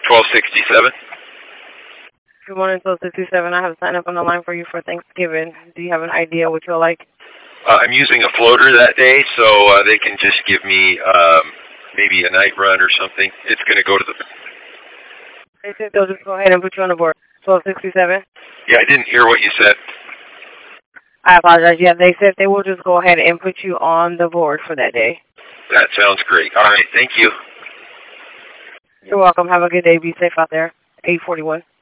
1267. Good morning, 1267. I have a sign up on the line for you for Thanksgiving. Do you have an idea what you'll like? I'm using a floater that day, so they can just give me maybe a night run or something. It's going to go to the... They said they'll just go ahead and put you on the board. 1267? Yeah, I didn't hear what you said. I apologize. Yeah, they said they will just go ahead and put you on the board for that day. That sounds great. All right, thank you. You're welcome. Have a good day. Be safe out there. 841.